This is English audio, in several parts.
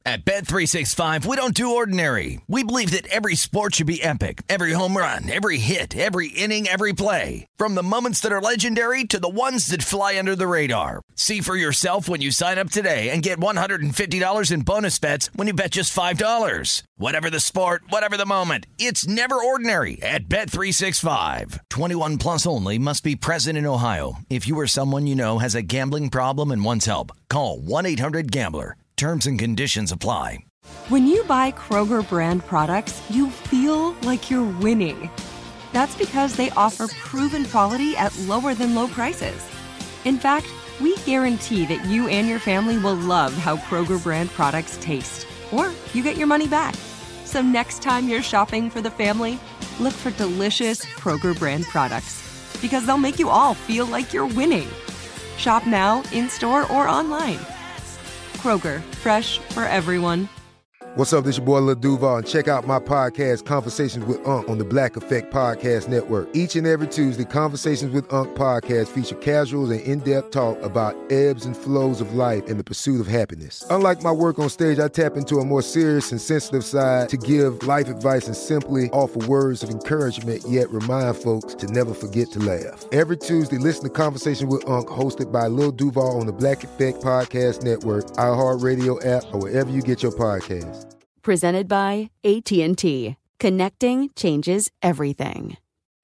At Bet365, we don't do ordinary. We believe that every sport should be epic. Every home run, every hit, every inning, every play. From the moments that are legendary to the ones that fly under the radar. See for yourself when you sign up today and get $150 in bonus bets when you bet just $5. Whatever the sport, whatever the moment, it's never ordinary at Bet365. 21 plus only. Must be present in Ohio. If you or someone you know has a gambling problem and wants help, call 1-800-GAMBLER. Terms and conditions apply. When you buy Kroger brand products, you feel like you're winning. That's because they offer proven quality at lower than low prices. In fact, we guarantee that you and your family will love how Kroger brand products taste, or you get your money back. So next time you're shopping for the family, look for delicious Kroger brand products, because they'll make you all feel like you're winning. Shop now, in-store, or online. Kroger, fresh for everyone. What's up, this your boy Lil Duval, and check out my podcast, Conversations with Unc, on the Black Effect Podcast Network. Each and every Tuesday, Conversations with Unc podcast feature casuals and in-depth talk about ebbs and flows of life and the pursuit of happiness. Unlike my work on stage, I tap into a more serious and sensitive side to give life advice and simply offer words of encouragement, yet remind folks to never forget to laugh. Every Tuesday, listen to Conversation with Unc, hosted by Lil Duval on the Black Effect Podcast Network, iHeartRadio app, or wherever you get your podcasts. Presented by AT&T. Connecting changes everything.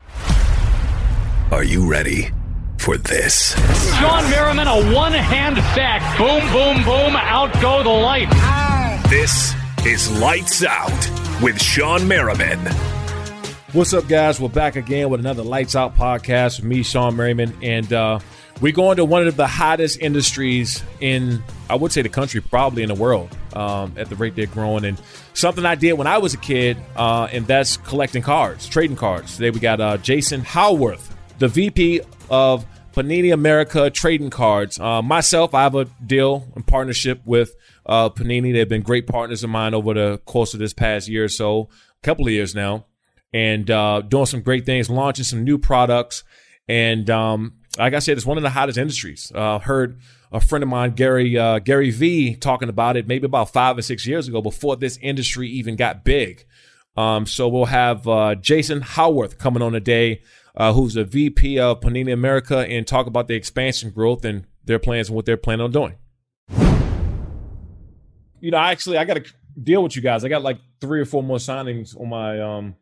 Are you ready for this? Sean Merriman, a one-hand sack. Boom, boom, boom. Out go the lights. This is Lights Out with Sean Merriman. What's up, guys? We're back again with another Lights Out podcast with me, Sean Merriman. And we go into one of the hottest industries in, I would say, the country, probably in the world, at the rate they're growing. And something I did when I was a kid, and that's collecting cards, trading cards. Today we got Jason Howarth, the VP of Panini America Trading Cards. Myself, I have a deal and partnership with Panini. They've been great partners of mine over the course of this past year or so, a couple of years now, and doing some great things, launching some new products. And like I said, it's one of the hottest industries. Heard a friend of mine, Gary V, talking about it maybe about 5 or 6 years ago, before this industry even got big. So we'll have Jason Howarth coming on today, who's the VP of Panini America, and talk about the expansion growth and their plans and what they're planning on doing. You know, I got to deal with you guys. I got like 3 or 4 more signings on my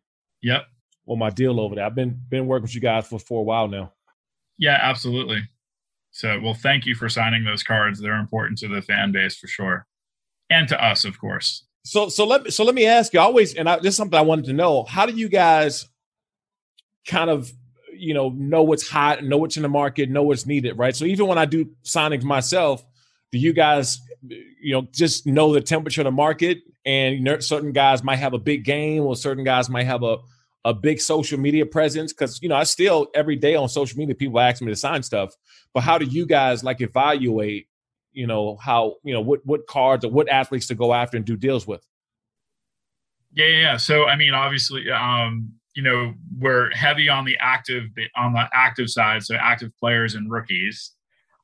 on my deal over there. I've been working with you guys for a while now. Yeah, absolutely. So, well, thank you for signing those cards. They're important to the fan base for sure, and to us, of course. So let me ask you. This is something I wanted to know. How do you guys kind of, know what's hot, know what's in the market, know what's needed, right? So even when I do signings myself, do you guys, just know the temperature of the market? And certain guys might have a big game, or certain guys might have a big social media presence, because I still every day on social media people ask me to sign stuff. But how do you guys evaluate how what cards or what athletes to go after and do deals with? Yeah. So I mean, obviously, we're heavy on the active side, so active players and rookies.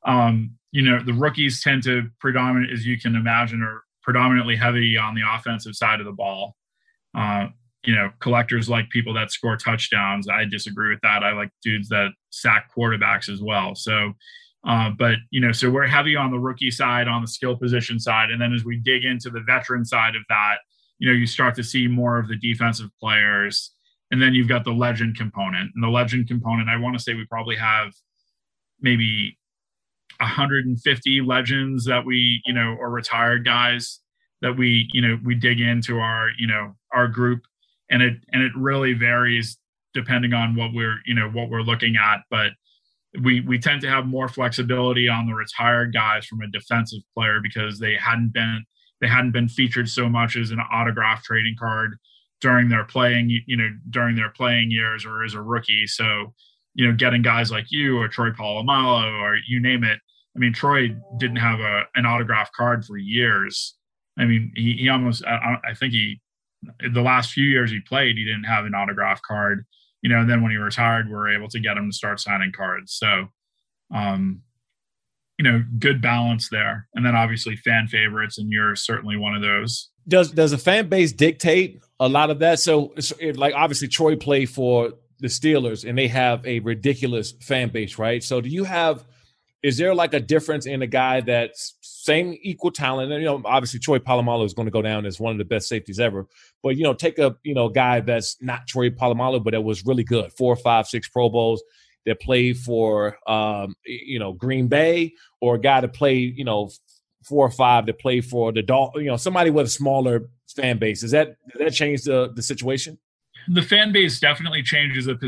The rookies tend to predominate, as you can imagine, are predominantly heavy on the offensive side of the ball. Collectors like people that score touchdowns. I disagree with that. I like dudes that sack quarterbacks as well. So, so we're heavy on the rookie side, on the skill position side. And then as we dig into the veteran side of that, you start to see more of the defensive players. And then you've got the legend component. And the legend component, I want to say we probably have maybe 150 legends that we, or retired guys that we dig into our group. And it really varies depending on what we're looking at. But we tend to have more flexibility on the retired guys from a defensive player, because they hadn't been featured so much as an autograph trading card during their playing years or as a rookie. So, getting guys like you or Troy Polamalu or you name it. I mean, Troy didn't have an autograph card for years. I mean, he almost, I think the last few years he played, he didn't have an autograph card, and then when he retired, we were able to get him to start signing cards. So, good balance there. And then obviously fan favorites, and you're certainly one of those. Does a fan base dictate a lot of that? So like obviously Troy played for the Steelers and they have a ridiculous fan base, right? So is there like a difference in a guy that's same equal talent? And, obviously Troy Polamalu is going to go down as one of the best safeties ever. But, take a, guy that's not Troy Polamalu, but that was really good, 4, 5, 6 Pro Bowls that played for, Green Bay, or a guy that played, 4 or 5 that played for the Dolphins, somebody with a smaller fan base. Does that change the situation? The fan base definitely changes the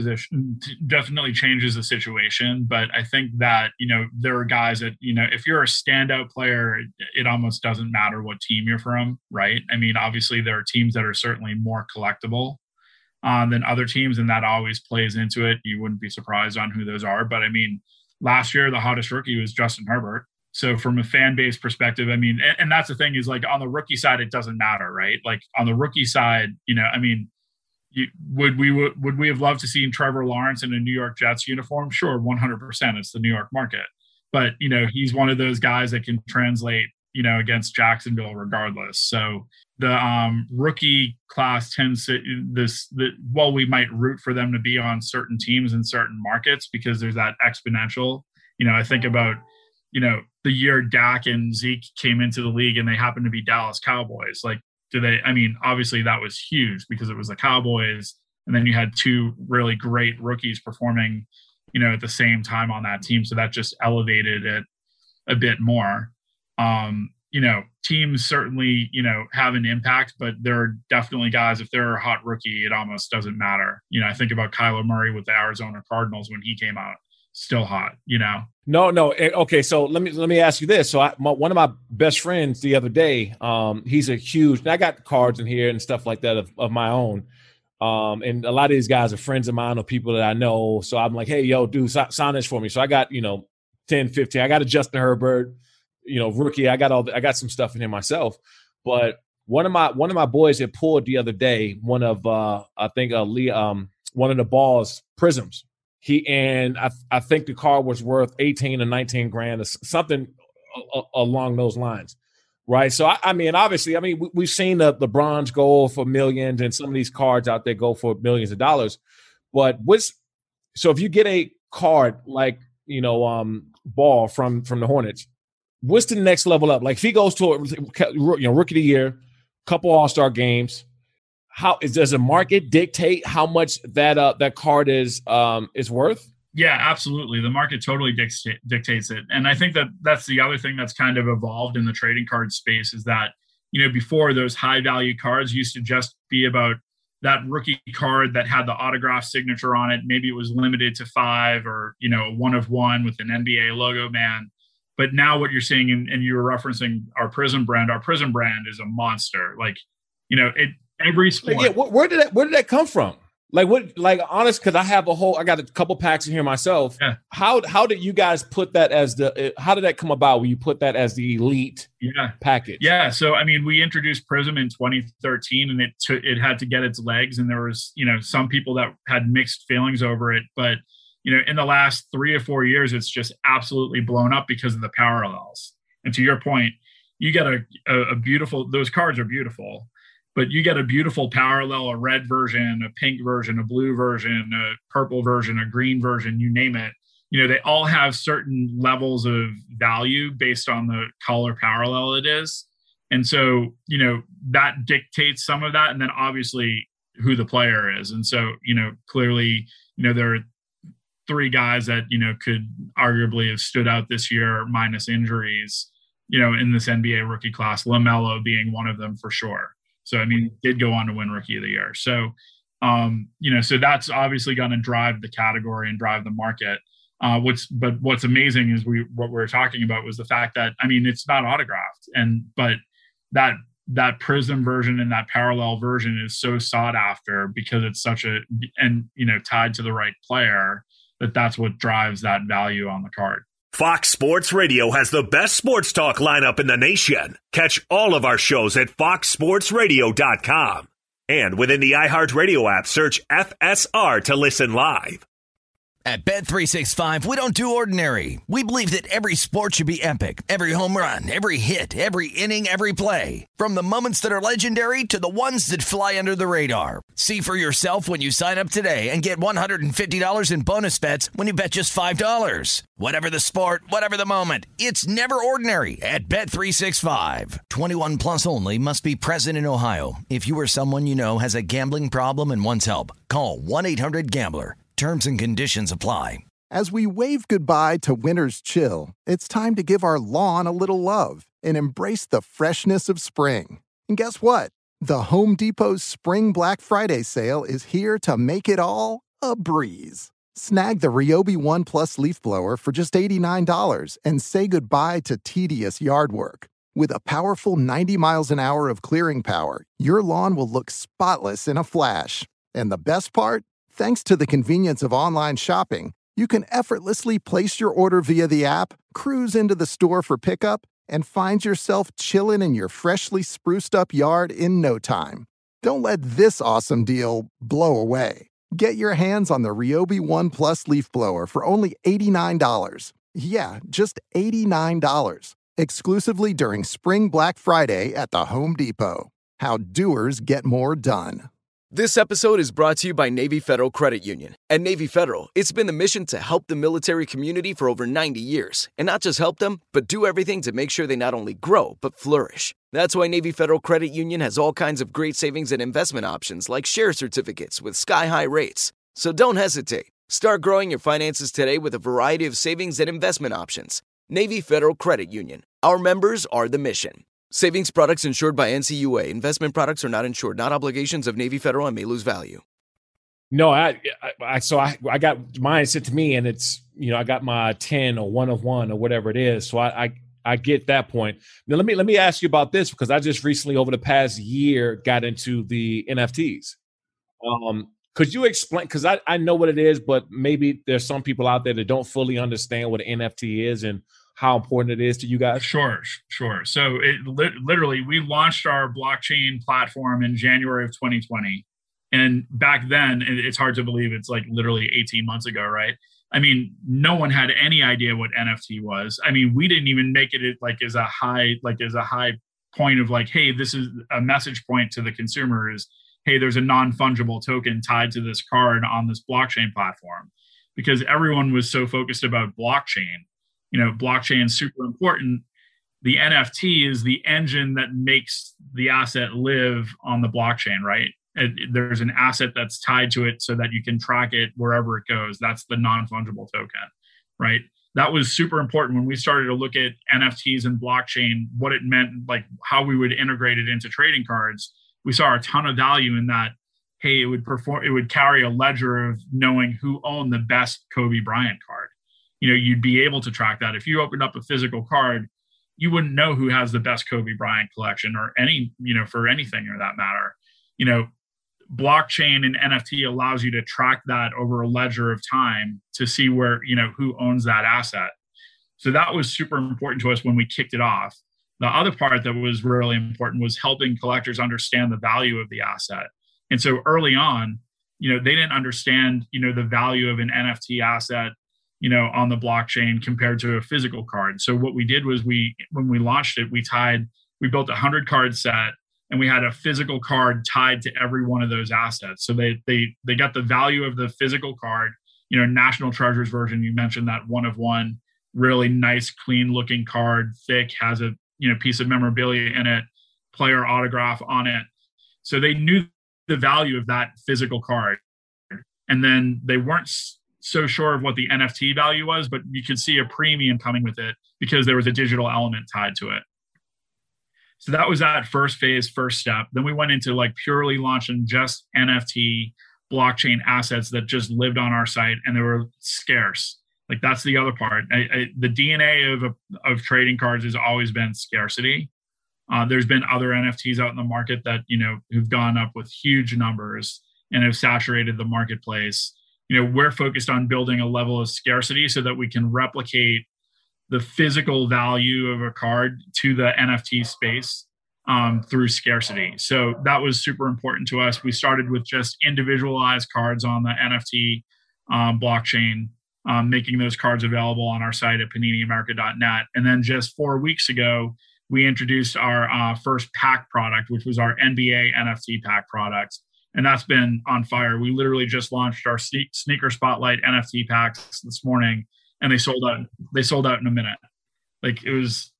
situation. But I think that, there are guys that, if you're a standout player, it almost doesn't matter what team you're from, right? I mean, obviously there are teams that are certainly more collectible than other teams, and that always plays into it. You wouldn't be surprised on who those are. But I mean, last year, the hottest rookie was Justin Herbert. So from a fan base perspective, I mean, and that's the thing is, like, on the rookie side, it doesn't matter, right? Like on the rookie side, would we have loved to see Trevor Lawrence in a New York Jets uniform? Sure, 100%. It's the New York market. But, he's one of those guys that can translate, against Jacksonville regardless. So the rookie class tends to while we might root for them to be on certain teams in certain markets because there's that exponential, I think about, the year Dak and Zeke came into the league and they happened to be Dallas Cowboys. Like, obviously that was huge because it was the Cowboys. And then you had 2 really great rookies performing, at the same time on that team. So that just elevated it a bit more. Teams certainly, have an impact, but there are definitely guys, if they're a hot rookie, it almost doesn't matter. I think about Kyler Murray with the Arizona Cardinals when he came out, still hot, No. Okay. So let me ask you this. So one of my best friends the other day, he's and I got cards in here and stuff like that of my own. And a lot of these guys are friends of mine or people that I know. So I'm like, hey, yo, dude, sign this for me. So I got, 10, 15, I got a Justin Herbert, rookie. I got some stuff in here myself, but one of my boys had pulled the other day, one of, one of the Balls prisms. I think the car was worth 18 or 19 grand or something along those lines. Right. So, obviously, we've seen the bronze go for millions and some of these cards out there go for millions of dollars. But so if you get a card like, Ball from the Hornets, what's the next level up? Like if he goes to rookie of the year, couple All-Star games, does the market dictate how much that card is worth? Yeah, absolutely. The market totally dictates it. And I think that's the other thing that's kind of evolved in the trading card space is that, before those high value cards used to just be about that rookie card that had the autograph signature on it. Maybe it was limited to 5 or, 1 of 1 with an NBA logo, man. But now what you're seeing, and you were referencing our Prism brand is a monster. Like, every sport. Yeah, where did that come from? Honest, because I got a couple packs in here myself. Yeah. How did you guys put that how did that come about when you put that as the elite package? Yeah. So, we introduced Prism in 2013 and it had to get its legs. And there was, some people that had mixed feelings over it, but, in the last 3 or 4 years, it's just absolutely blown up because of the parallels. And to your point, you get a beautiful, those cards are beautiful. But you get a beautiful parallel, a red version, a pink version, a blue version, a purple version, a green version, you name it. They all have certain levels of value based on the color parallel it is. And so, that dictates some of that. And then obviously who the player is. And so, clearly, there are 3 guys that, could arguably have stood out this year minus injuries, in this NBA rookie class, LaMelo being one of them for sure. So, did go on to win Rookie of the Year. So, so that's obviously going to drive the category and drive the market. What's amazing is what we're talking about was the fact that, it's not autographed, but that Prism version and that parallel version is so sought after because it's tied to the right player that's what drives that value on the card. Fox Sports Radio has the best sports talk lineup in the nation. Catch all of our shows at foxsportsradio.com. And within the iHeartRadio app, search FSR to listen live. At Bet365, we don't do ordinary. We believe that every sport should be epic. Every home run, every hit, every inning, every play. From the moments that are legendary to the ones that fly under the radar. See for yourself when you sign up today and get $150 in bonus bets when you bet just $5. Whatever the sport, whatever the moment, it's never ordinary at Bet365. 21 plus only. Must be present in Ohio. If you or someone you know has a gambling problem and wants help, call 1-800-GAMBLER. Terms and conditions apply. As we wave goodbye to winter's chill, it's time to give our lawn a little love and embrace the freshness of spring. And guess what? The Home Depot's Spring Black Friday sale is here to make it all a breeze. Snag the Ryobi One Plus leaf blower for just $89 and say goodbye to tedious yard work. With a powerful 90 miles an hour of clearing power, your lawn will look spotless in a flash. And the best part? Thanks to the convenience of online shopping, you can effortlessly place your order via the app, cruise into the store for pickup, and find yourself chilling in your freshly spruced up yard in no time. Don't let this awesome deal blow away. Get your hands on the Ryobi One Plus leaf blower for only $89. Yeah, just $89. Exclusively during Spring Black Friday at the Home Depot. How doers get more done. This episode is brought to you by Navy Federal Credit Union. At Navy Federal, it's been the mission to help the military community for over 90 years. And not just help them, but do everything to make sure they not only grow, but flourish. That's why Navy Federal Credit Union has all kinds of great savings and investment options like share certificates with sky-high rates. So don't hesitate. Start growing your finances today with a variety of savings and investment options. Navy Federal Credit Union. Our members are the mission. Savings products insured by NCUA. Investment products are not insured, not obligations of Navy Federal and may lose value. No, I got mine sent to me, and it's, I got my 10 or 1 of 1 or whatever it is. So I get that point. Now let me ask you about this, because I just recently over the past year got into the NFTs. Could you explain? Because I know what it is, but maybe there's some people out there that don't fully understand what an NFT is and how important it is to you guys. Sure. So literally, we launched our blockchain platform in January of 2020. And back then, it's hard to believe it's like literally 18 months ago, right? I mean, no one had any idea what NFT was. I mean, we didn't even make it as a high point of like, hey, this is a message point to the consumer is, hey, there's a non-fungible token tied to this card on this blockchain platform, because everyone was so focused about blockchain. Blockchain is super important. The NFT is the engine that makes the asset live on the blockchain, right? There's an asset that's tied to it so that you can track it wherever it goes. That's the non-fungible token, right? That was super important when we started to look at NFTs and blockchain, what it meant, like how we would integrate it into trading cards. We saw a ton of value in that. Hey, it would carry a ledger of knowing who owned the best Kobe Bryant card. You'd be able to track that. If you opened up a physical card, you wouldn't know who has the best Kobe Bryant collection or any, for anything or that matter. Blockchain and NFT allows you to track that over a ledger of time to see where, who owns that asset. So that was super important to us when we kicked it off. The other part that was really important was helping collectors understand the value of the asset. And so early on, they didn't understand, the value of an NFT asset, on the blockchain compared to a physical card. So what we did was when we launched it, we built a 100 card set, and we had a physical card tied to every one of those assets. So they got the value of the physical card, National Treasures version. You mentioned that 1 of 1, really nice, clean looking card, thick, has a, piece of memorabilia in it, player autograph on it. So they knew the value of that physical card. And then they weren't so sure of what the NFT value was, but you could see a premium coming with it because there was a digital element tied to it. So that was that first phase, first step. Then we went into like purely launching just NFT blockchain assets that just lived on our site, and they were scarce. Like that's the other part. The DNA of trading cards has always been scarcity. There's been other NFTs out in the market that, who've gone up with huge numbers and have saturated the marketplace. We're focused on building a level of scarcity so that we can replicate the physical value of a card to the NFT space through scarcity. So that was super important to us. We started with just individualized cards on the NFT blockchain, making those cards available on our site at paniniamerica.net. And then just 4 weeks ago, we introduced our first pack product, which was our NBA NFT pack product. And that's been on fire. We literally just launched our Sneaker Spotlight NFT packs this morning, and they sold out. They sold out in a minute. Like, it was,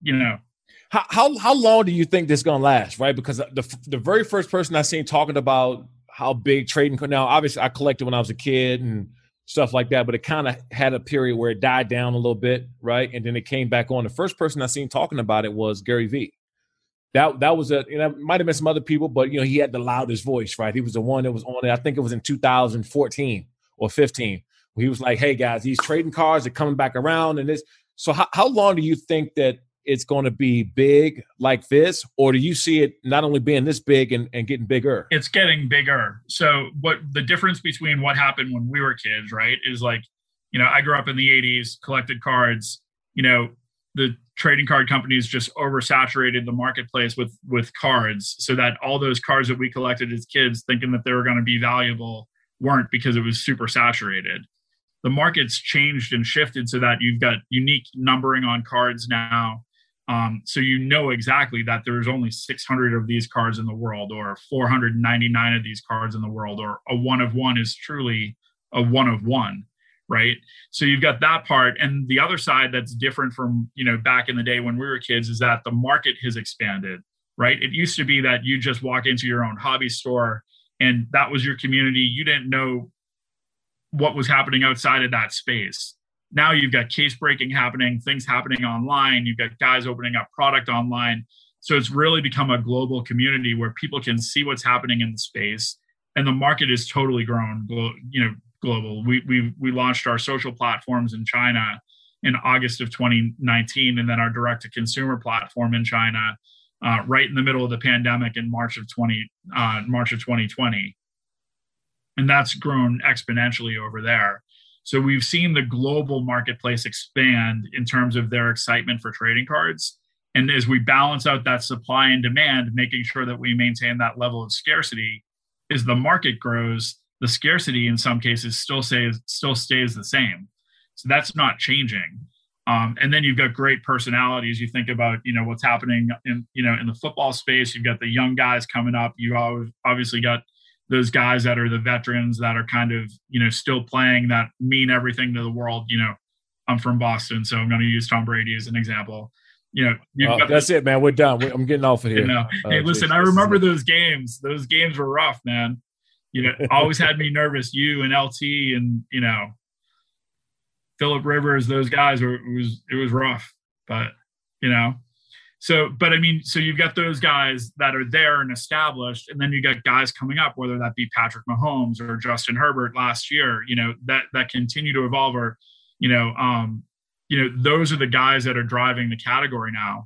How long do you think this is gonna last? Right, because the very first person I seen talking about how big trading. Now, obviously, I collected when I was a kid and stuff like that, but it kind of had a period where it died down a little bit, right, and then it came back on. The first person I seen talking about it was Gary Vee. That was might have been some other people, but he had the loudest voice, right? He was the one that was on it. I think it was in 2014 or 15. Where he was like, "Hey guys, these trading cards are coming back around," and this. So how long do you think that it's going to be big like this, or do you see it not only being this big and getting bigger? It's getting bigger. So what the difference between what happened when we were kids, right, is like, I grew up in the 80s, collected cards. The trading card companies just oversaturated the marketplace with cards, so that all those cards that we collected as kids thinking that they were going to be valuable weren't, because it was super saturated. The market's changed and shifted so that you've got unique numbering on cards now. So exactly that there's only 600 of these cards in the world, or 499 of these cards in the world, or a one of one is truly a one of one, right? So you've got that part. And the other side that's different from, back in the day when we were kids is that the market has expanded, right? It used to be that you just walk into your own hobby store and that was your community. You didn't know what was happening outside of that space. Now you've got case breaking happening, things happening online. You've got guys opening up product online. So it's really become a global community where people can see what's happening in the space, and the market is totally grown, global. We launched our social platforms in China in August of 2019, and then our direct to consumer platform in China right in the middle of the pandemic in March of 2020. And that's grown exponentially over there. So we've seen the global marketplace expand in terms of their excitement for trading cards. And as we balance out that supply and demand, making sure that we maintain that level of scarcity, as the market grows, the scarcity in some cases still stays the same. So that's not changing. And then you've got great personalities. You think about, what's happening in the football space. You've got the young guys coming up. You obviously got those guys that are the veterans that are kind of, still playing, that mean everything to the world. I'm from Boston, so I'm going to use Tom Brady as an example. That's it, man. We're done. I'm getting off of here. Hey, listen, I remember those games. Those games were rough, man. Always had me nervous. You and LT and, Phillip Rivers, those guys, it was rough, but, So you've got those guys that are there and established, and then you got guys coming up, whether that be Patrick Mahomes or Justin Herbert last year, that continue to evolve, or, those are the guys that are driving the category now.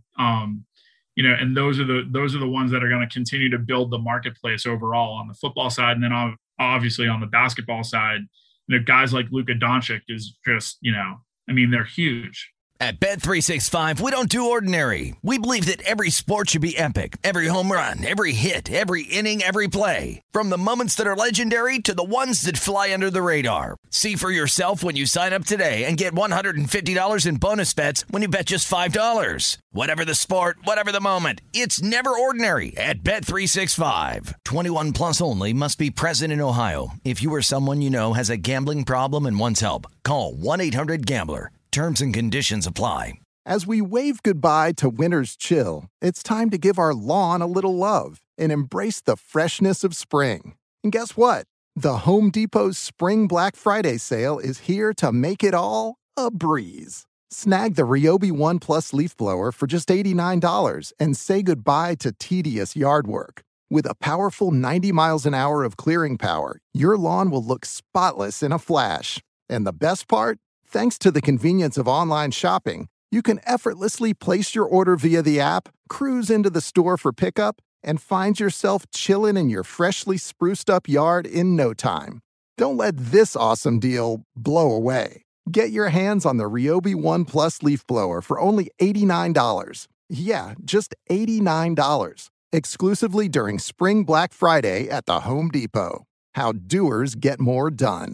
And those are the ones that are going to continue to build the marketplace overall on the football side. And then obviously on the basketball side, guys like Luka Doncic is just, they're huge. At Bet365, we don't do ordinary. We believe that every sport should be epic. Every home run, every hit, every inning, every play. From the moments that are legendary to the ones that fly under the radar. See for yourself when you sign up today and get $150 in bonus bets when you bet just $5. Whatever the sport, whatever the moment, it's never ordinary at Bet365. 21 plus only. Must be present in Ohio. If you or someone you know has a gambling problem and wants help, call 1-800-GAMBLER. Terms and conditions apply. As we wave goodbye to winter's chill, it's time to give our lawn a little love and embrace the freshness of spring. And guess what? The Home Depot's Spring Black Friday sale is here to make it all a breeze. Snag the Ryobi One Plus leaf blower for just $89 and say goodbye to tedious yard work. With a powerful 90 miles an hour of clearing power, your lawn will look spotless in a flash. And the best part? Thanks to the convenience of online shopping, you can effortlessly place your order via the app, cruise into the store for pickup, and find yourself chilling in your freshly spruced up yard in no time. Don't let this awesome deal blow away. Get your hands on the Ryobi One Plus leaf blower for only $89. Yeah, just $89. Exclusively during Spring Black Friday at the Home Depot. How doers get more done.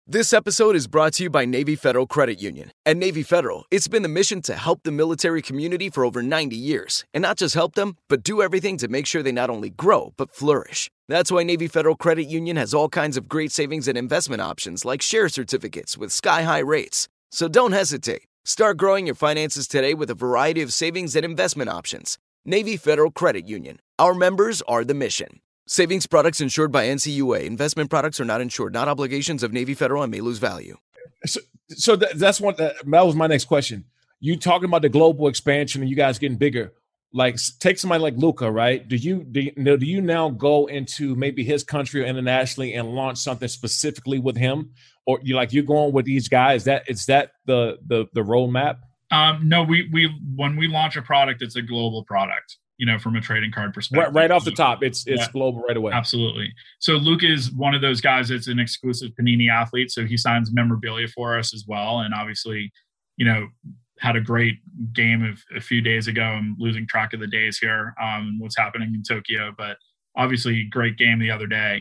This episode is brought to you by Navy Federal Credit Union. At Navy Federal, it's been the mission to help the military community for over 90 years. And not just help them, but do everything to make sure they not only grow, but flourish. That's why Navy Federal Credit Union has all kinds of great savings and investment options like share certificates with sky-high rates. So don't hesitate. Start growing your finances today with a variety of savings and investment options. Navy Federal Credit Union. Our members are the mission. Savings products insured by NCUA. Investment products are not insured, not obligations of Navy Federal and may lose value. So that's one. That was my next question. You talking about the global expansion and you guys getting bigger. Like, take somebody like Luka, right? Do you now go into maybe his country or internationally and launch something specifically with him, or you're going with these guys? Is that the roadmap? No, we when we launch a product, it's a global product. From a trading card perspective. Right off the top, it's global right away. Absolutely. So Luke is one of those guys that's an exclusive Panini athlete. So he signs memorabilia for us as well. And obviously, had a great game a few days ago. I'm losing track of the days here, what's happening in Tokyo, but obviously great game the other day.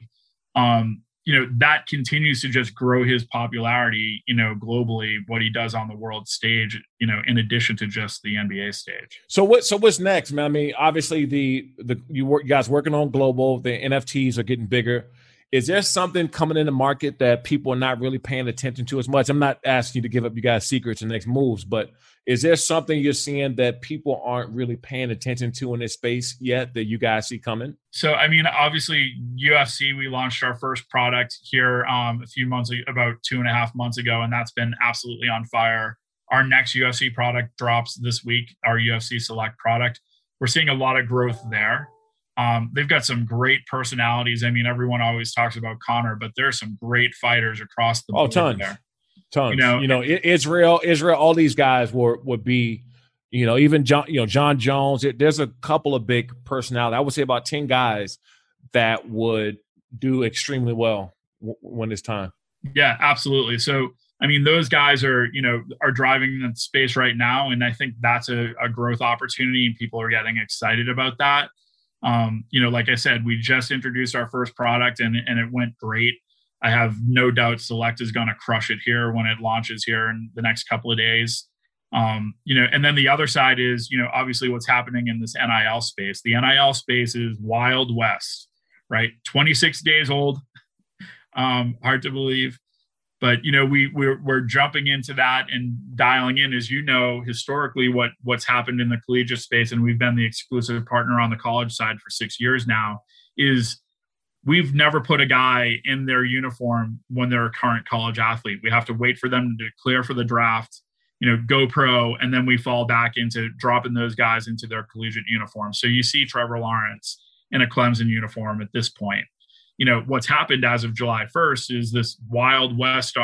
That continues to just grow his popularity, globally, what he does on the world stage, in addition to just the NBA stage. So what's next, man? I mean, obviously you guys working on global, the NFTs are getting bigger. Is there something coming in the market that people are not really paying attention to as much? I'm not asking you to give up you guys secrets and next moves, but is there something you're seeing that people aren't really paying attention to in this space yet that you guys see coming? So, I mean, obviously UFC, we launched our first product here about 2.5 months ago, and that's been absolutely on fire. Our next UFC product drops this week, our UFC Select product. We're seeing a lot of growth there. They've got some great personalities. I mean, everyone always talks about Conor, but there's some great fighters across the board there. Tons. Israel, all these guys would be, even John Jones. There's a couple of big personalities. I would say about 10 guys that would do extremely well when it's time. Yeah, absolutely. So, I mean, those guys are driving the space right now. And I think that's a growth opportunity and people are getting excited about that. Like I said, we just introduced our first product and it went great. I have no doubt Select is going to crush it here when it launches here in the next couple of days. And then the other side is, obviously what's happening in this NIL space. The NIL space is Wild West, right? 26 days old. Hard to believe. But, we're jumping into that and dialing in, as historically what's happened in the collegiate space, and we've been the exclusive partner on the college side for 6 years now, is we've never put a guy in their uniform when they're a current college athlete. We have to wait for them to clear for the draft, go pro, and then we fall back into dropping those guys into their collegiate uniform. So you see Trevor Lawrence in a Clemson uniform at this point. What's happened as of July 1st is this Wild West,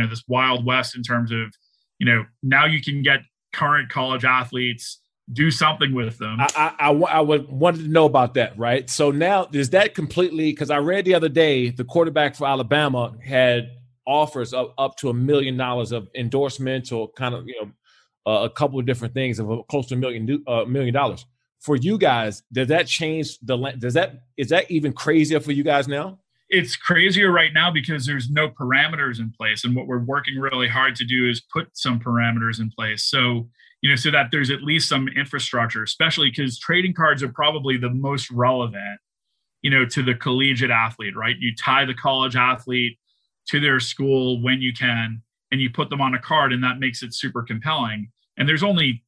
in terms of, now you can get current college athletes, do something with them. I wanted to know about that, right? So now is that completely, because I read the other day, the quarterback for Alabama had offers of up to $1 million of endorsements or kind of, a couple of different things of close to $1 million. For you guys, does that change is that even crazier for you guys now? It's crazier right now because there's no parameters in place. And what we're working really hard to do is put some parameters in place. So, so that there's at least some infrastructure, especially because trading cards are probably the most relevant, to the collegiate athlete, right? You tie the college athlete to their school when you can, and you put them on a card, and that makes it super compelling. And there's only,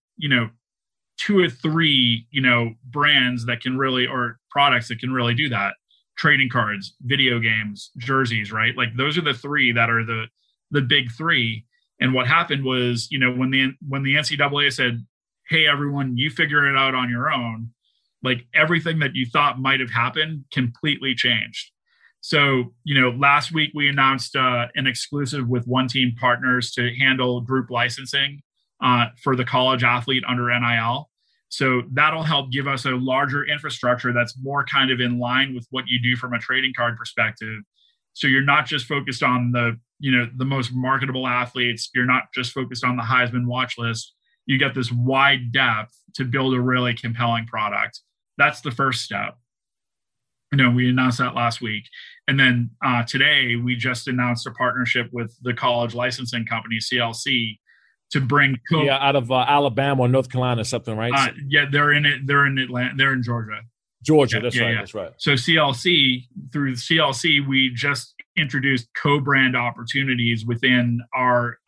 2 or 3, brands that can really, or products that can really do that. Trading cards, video games, jerseys, right? Like those are the 3 that are the big 3. And what happened was, when the NCAA said, hey, everyone, you figure it out on your own, like everything that you thought might have happened completely changed. So, last week we announced an exclusive with One Team Partners to handle group licensing for the college athlete under NIL. So that'll help give us a larger infrastructure that's more kind of in line with what you do from a trading card perspective. So you're not just focused on the most marketable athletes. You're not just focused on the Heisman watch list. You get this wide depth to build a really compelling product. That's the first step. We announced that last week. And then today we just announced a partnership with the college licensing company, CLC, to bring out of Alabama or North Carolina or something, right? They're in it. They're in Atlanta. They're in Georgia. That's right. That's right. So through CLC, we just introduced co-brand opportunities within our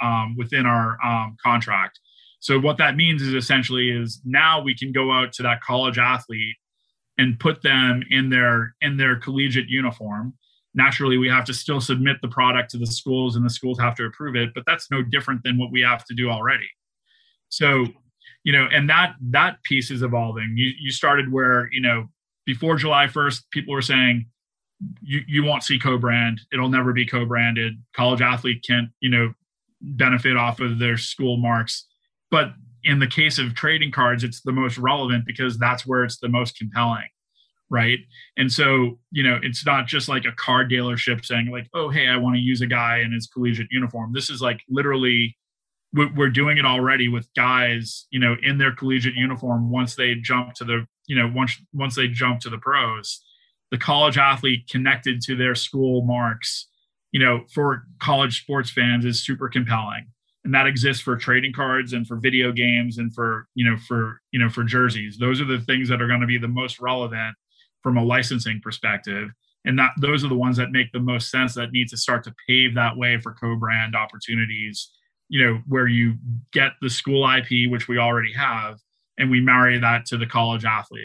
contract. So what that means is now we can go out to that college athlete and put them in their collegiate uniform. Naturally, we have to still submit the product to the schools, and the schools have to approve it, but that's no different than what we have to do already. So, and that piece is evolving. You started where, before July 1st, people were saying, you won't see co-brand. It'll never be co-branded. College athlete can't, benefit off of their school marks. But in the case of trading cards, it's the most relevant because that's where it's the most compelling. Right. And so, it's not just like a car dealership saying like, oh, hey, I want to use a guy in his collegiate uniform. This is like literally we're doing it already with guys, in their collegiate uniform. Once they jump to the, once they jump to the pros, the college athlete connected to their school marks, for college sports fans is super compelling. And that exists for trading cards and for video games and for jerseys. Those are the things that are going to be the most relevant from a licensing perspective. And those are the ones that make the most sense, that need to start to pave that way for co-brand opportunities, where you get the school IP, which we already have, and we marry that to the college athlete.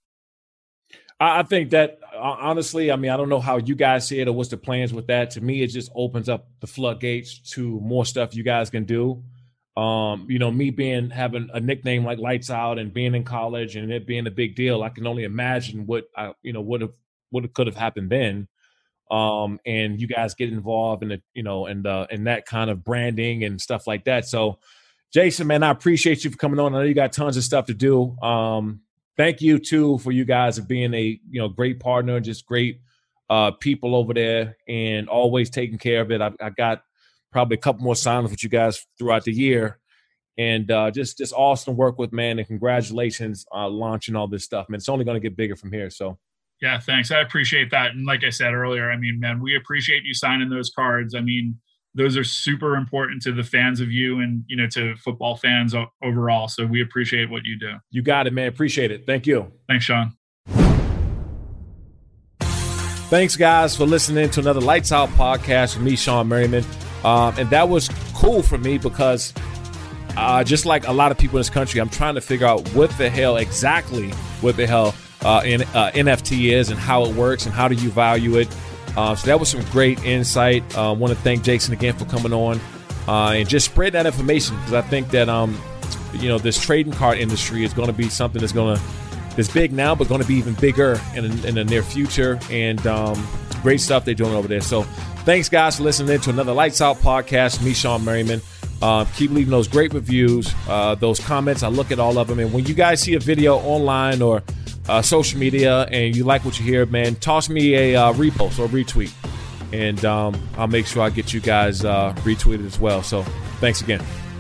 I think that, honestly, I don't know how you guys see it or what's the plans with that. To me, it just opens up the floodgates to more stuff you guys can do. Me having a nickname like Lights Out and being in college and it being a big deal, I can only imagine what could have happened then. And you guys get involved in in that kind of branding and stuff like that. So, Jason, man, I appreciate you for coming on. I know you got tons of stuff to do. Thank you too for you guys of being a great partner and just great people over there and always taking care of it. I got probably a couple more signings with you guys throughout the year, and just awesome work with, man. And congratulations launching all this stuff, man. It's only going to get bigger from here. So. Yeah, thanks. I appreciate that. And like I said earlier, man, we appreciate you signing those cards. Those are super important to the fans of you and, to football fans overall. So we appreciate what you do. You got it, man. Appreciate it. Thank you. Thanks, Sean. Thanks, guys, for listening to another Lights Out podcast with me, Sean Merriman. And that was cool for me because just like a lot of people in this country, I'm trying to figure out what the hell NFT is and how it works and how do you value it. So that was some great insight. I want to thank Jason again for coming on and just spread that information, because I think that this trading card industry is going to be something that's big now, but going to be even bigger in the near future. And great stuff they're doing over there. So thanks, guys, for listening to another Lights Out podcast. Me, Sean Merriman. Keep leaving those great reviews, those comments. I look at all of them. And when you guys see a video online or social media and you like what you hear, man, toss me a repost or retweet, and I'll make sure I get you guys retweeted as well. So thanks again.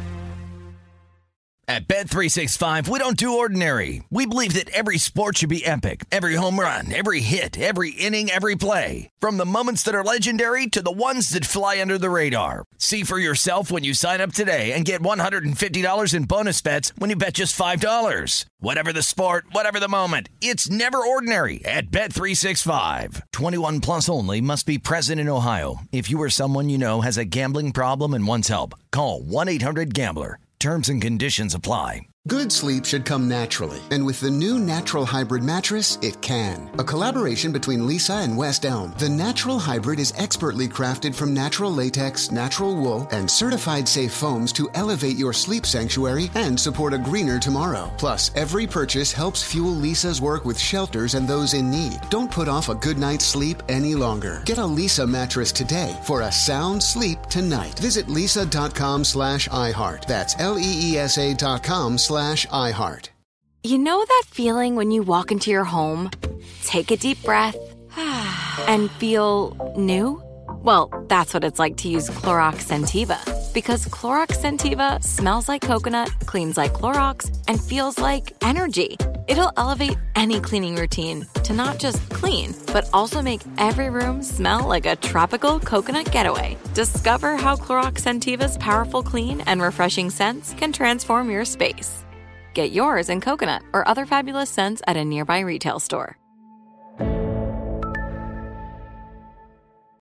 At Bet365, we don't do ordinary. We believe that every sport should be epic. Every home run, every hit, every inning, every play. From the moments that are legendary to the ones that fly under the radar. See for yourself when you sign up today and get $150 in bonus bets when you bet just $5. Whatever the sport, whatever the moment, it's never ordinary at Bet365. 21 plus only. Must be present in Ohio. If you or someone you know has a gambling problem and wants help, call 1-800-GAMBLER. Terms and conditions apply. Good sleep should come naturally, and with the new Natural Hybrid mattress, it can. A collaboration between Leesa and West Elm, the Natural Hybrid is expertly crafted from natural latex, natural wool, and certified safe foams to elevate your sleep sanctuary and support a greener tomorrow. Plus, every purchase helps fuel Leesa's work with shelters and those in need. Don't put off a good night's sleep any longer. Get a Leesa mattress today for a sound sleep tonight. Visit leesa.com/iHeart. That's LEESA.com/iHeart. You know that feeling when you walk into your home, take a deep breath, and feel new? Well, that's what it's like to use Clorox Scentiva. Because Clorox Scentiva smells like coconut, cleans like Clorox, and feels like energy. It'll elevate any cleaning routine to not just clean, but also make every room smell like a tropical coconut getaway. Discover how Clorox Scentiva's powerful clean and refreshing scents can transform your space. Get yours in coconut or other fabulous scents at a nearby retail store.